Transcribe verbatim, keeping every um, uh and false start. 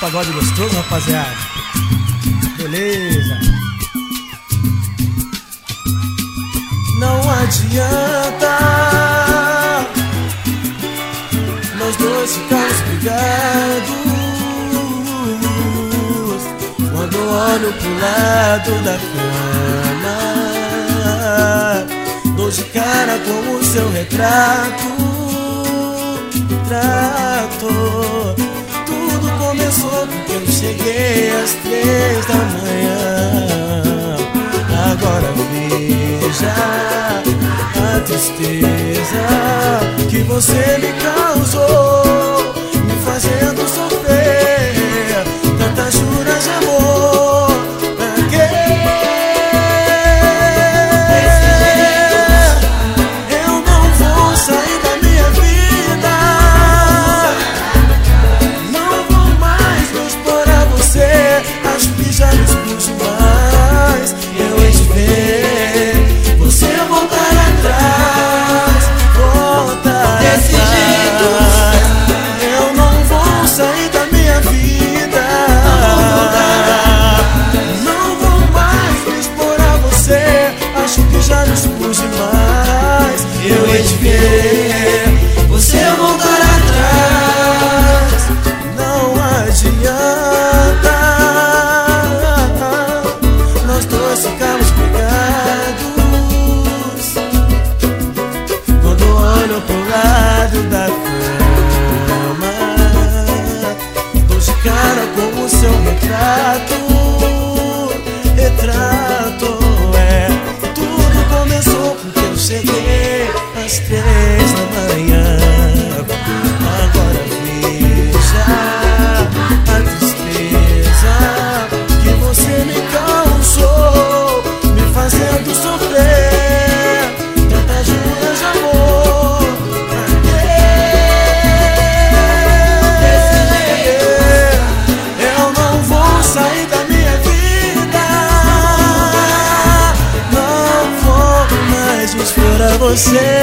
pagode gostoso, rapaziada. Beleza. Não adianta nós dois ficarmos brigados quando olho pro lado da cama. Dou de cara com o seu retrato. Trato. Tudo começou porque eu cheguei às três da manhã. Agora veja a tristeza que você me causou, me fazendo sofrer tantas juras de amor. Pra quê? Desse jeito eu não vou sair da minha vida. Não vou mais me expor a você. Acho que já me expus demais. Eu hei de ver você voltar atrás, voltar desse atrás. jeito eu não vou sair da minha vida. Não vou mais me expor a você. Acho que já me expus demais. Eu hei de ver você voltar atrás. Não adianta nós dois ficamos brigados quando olho pro lado da cama. Dou de cara com o seu retrato. Retrato, é. Tudo começou porque eu cheguei às três da manhã. Agora veja a tristeza que você me causou, me fazendo sofrer tantas juras de amor. Pra quê? Eu não vou sair da minha vida. Não vou mais me expor a você.